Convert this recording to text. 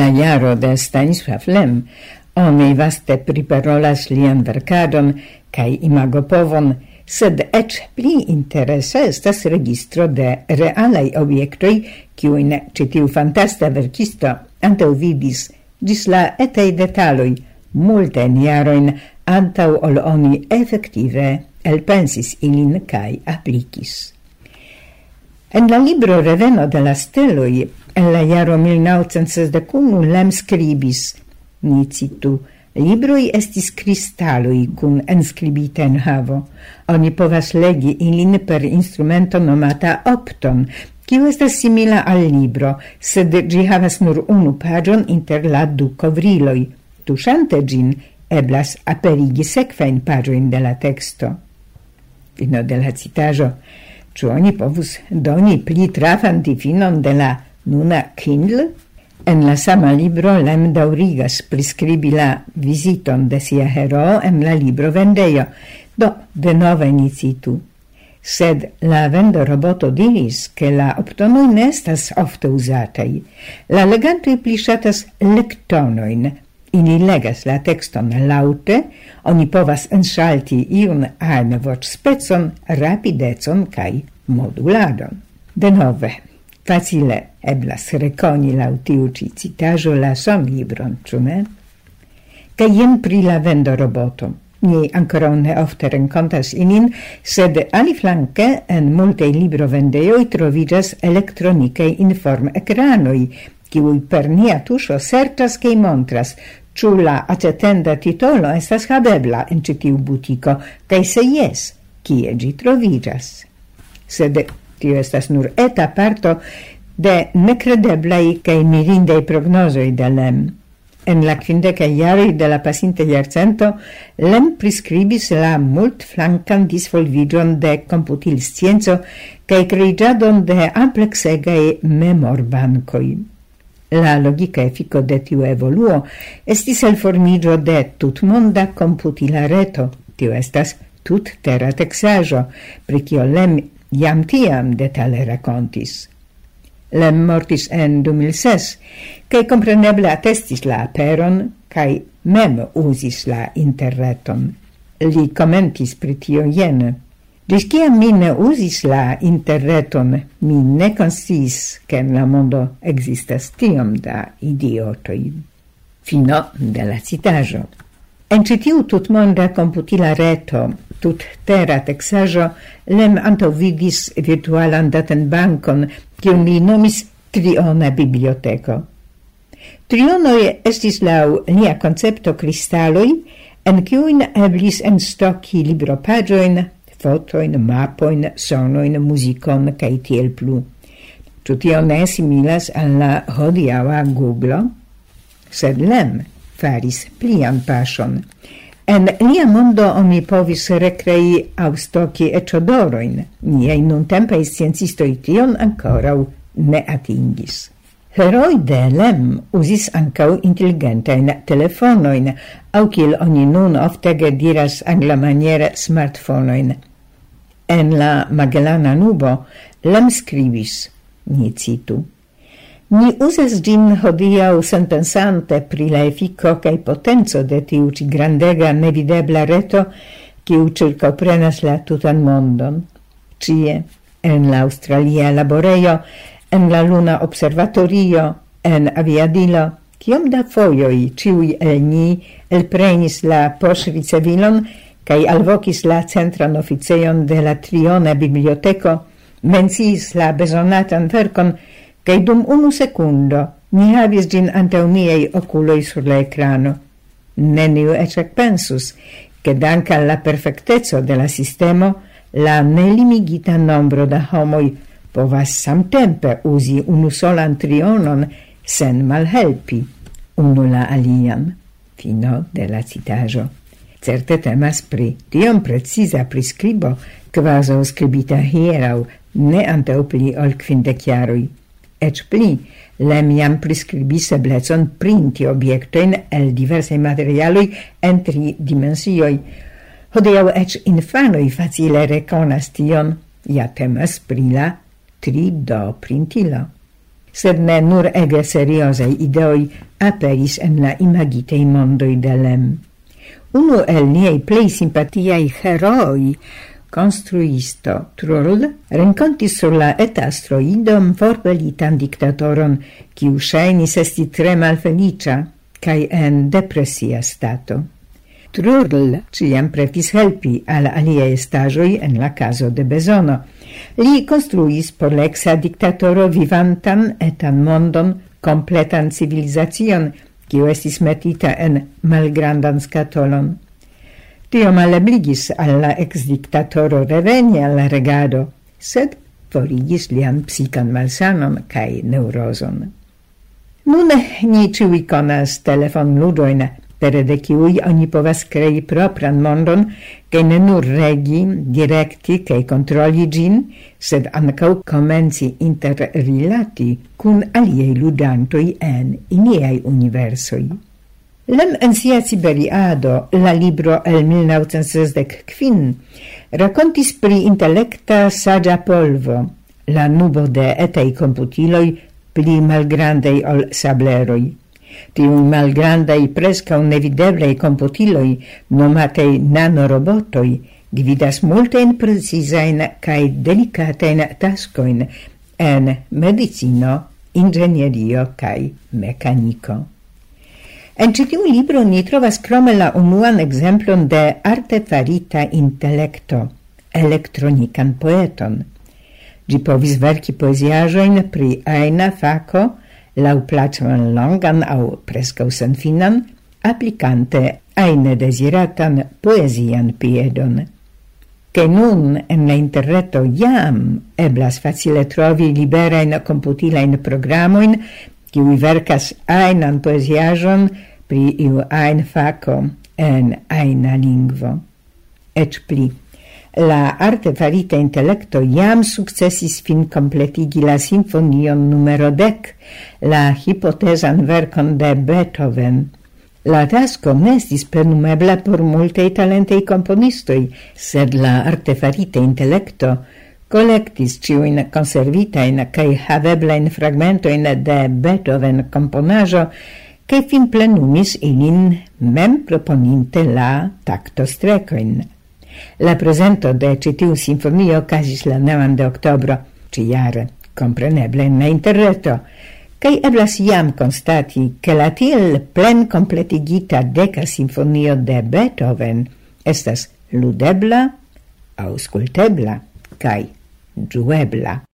jaro de Stanisław Lem, oni vaste priparolas lian verkadon kai imagopovon, sed ec pli interesa estas registro de realai obiektoi, kiuin citiu fantasta verkisto antaŭvidis ĝis la etaj detaloj multajn jarojn antaŭ ol oni efektive elpensis ilin kaj aplikis. En la libro Reveno de la steloj en la jaro 1961 Lem skribis, ni citu, libroi estis kristaloi cun enskribita en havo. Oni povas legi ilin per instrumento nomata opton, kiu estas simila al libro, sed gi havas nur unu pagion inter la du kovriloi. Tuŝante ĝin, eblas aperigi sekvajn paĝojn de la teksto. Fino de la citaĵo. Ĉu oni povus doni pli trafan difinon de la nuna Kindle? En la sama libro Lem daŭrigas priskribi la viziton de sia heroo en la libro vendejo. Do, denove ni citu. Sed la vendoroboto diris, che la optonoj ne estas ofte uzataj. La legantoj pli ŝatas lektonojn. Ili legas la tekston laŭte, oni povas enŝalti iun ajn voĉspecon, rapidecon kaj moduladon. Denove, facile eblas rekoni laŭ tiu ĉi citaĵo la sonlibron, ĉu ne? Kaj jen pri la vendoroboto. Ni ankoraŭ ne ofte renkontas ilin, sed aliflanke en multaj librovendejoj troviĝas elektronikaj informekranoj, kiuj per nia tuŝo serĉas kaj montras, ĉu la aĉetenda titolo estas havebla en ĉi tiu butiko, kaj se jes, kie ĝi troviĝas. Sed tio estas nur eta parto de nekredeblaj kaj mirindaj prognozoj de Lem. En la 50 jaroj de la pasinta jarcento, Lem priskribis la multflankan disvolviĝon de komputilscienco kaj kreiĝadon de ampleksegaj memorbankoj. La logica efiko de tiu evoluo estis elformiĝo de tutmonda komputila reto. Tio estas tuttera teksaĵo, pri kio Lem jam tiam detale rakontis. Lem mortis en 2006, kaj kompreneble atestis la aperon kaj mem uzis la interreton. Li komentis pri tio jene. Ĝis kiam mi ne uzis la interreton, mi ne konsciis, ke en la mondo ekzistas tiom da idiotoj. Fino de la citaĵo. En ĉi tiu tutmonda komputila reto, tuttera teksaĵo, Lem antaŭvidis virtualan datenbankon, kiun li nomis triona biblioteko. Trionoj estis laŭ lia koncepto kristaloj, en kiujn eblis enstoki libropaĝojn, fotojn, mapojn, sonojn, muzikon kaj tiel plu. Ĉu tio ne similas al la hodiaŭa Googlo? Sed Lem faris plian paŝon. En lia mondo oni povis rekrei aŭ stoki eĉ odorojn. Niaj nuntempaj sciencistoj tion ankoraŭ ne atingis. Heroj de Lem uzis ankaŭ inteligentajn telefonojn, aŭ kiel oni nun oftege diras anglamaniere smartfonojn. En la Magellana Nubo Lem skribis, ni citu, ni uzas ĝin hodiaŭ senpensante pri la efiko kaj potenco de tiu ĉi grandega nevidebla reto, kiu ĉirkaŭprenas la tutan mondon. Ĉie, en la aŭstralia laborejo, en la luna observatorio, en aviadilo, kiom da fojoj ĉiuj el ni elprenis la poŝricevilon kaj alvokis la centran oficejon de la triona biblioteko, menciis la bezonatan verkon, kaj dum 1 sekundo ni havis ĝin antaŭ niaj okuloj sur la ekrano. Neniu eĉ ekpensus, ke dank al la perfekteco de la sistemo, la nelimigita nombro da homoj povas samtempe uzi unusolan trionon sen malhelpi unu la alian. Fino de la citaĵo. Certe temas pri tiom preciza priskribo, kvazaŭ skribita hieraŭ, ne antaŭ pli ol 50 jaroj. Eĉ pli, Lem jam priskribis eblecon printi objektojn el diversaj materialoj en 3 dimensioj. Hodiaŭ eĉ infanoj facile rekonas tion, ja temas pri la 3D printilo. sed ne nur ege seriosei ideoi aperis en la imagitei mondoi de Lem. Unu el niei plei simpatiai heroi, construisto Trull, rencontis sur la asteroidom forbelitan diktatoron, kiu ŝajnis esti tre malfelicia, kai en depressia stato. Trull ciam pretis helpi al aliei stagioi en la caso de bezono. Li construis por l'exa dictatoro vivantan etan mondon, completan civilizacion, kiu estis metita en malgrandan skatolon. Tio malebligis al la ex-dictatoro reveni al la regado, sed forigis lian psikan malsanon kai neurozon. Nun ni ciui conas telefon ludoin, pere de kiui oni povas crei propran mondon, che ne nur regi, directi, che controlli gin, sed ancau comenci interrilati cun aliei ludantoi en iniei universoi. Lem en sia Siberiado, la libro el 1965, racontis pri intellecta sagia polvo, la nubo de etei computiloi pli malgrandei ol sableroi. Tiui malgrandei prescau nevideblei computiloi, nomatei nanorobotoi, gvidas multein precisain cae delicatein tascoin en medicino, ingegnerio cae mecanico. En citiu libro ni trovas crome la unuan exemplon de artefarita intellecto, elektronikan poeton. Gi povis verki poeziaĵojn pri ajna fako, laŭ plaĉon longan aŭ preskaŭ senfinan, aplikante ajne deziratan poezian piedon. Che nun en la interreto jam eblas facile trovi liberajn komputilain programojn, kiuj verkas ajnan poeziaĵon pri iu ajn fako en ajna lingvo. Eĉ pli. La artefarita intellecto jam successis fin completigi la sinfonion numero 10, la hypotesan verkon de Beethoven. La tasko nestis plenumebla por multei talentei componistoi, sed la artefarita intellecto collectis ciuin conservitain cae haveblain fragmentoin de Beethoven componajo, che fin plenumis ilin mem proponinte la taktostrecoin. La presento de citiu sinfonio casis la 9 de octobro, ciare, compreneble in la interreto, cae eblas iam constati che la tiel plen completigita 10 sinfonio de Beethoven estas ludebla, auscultebla, cae giuebla.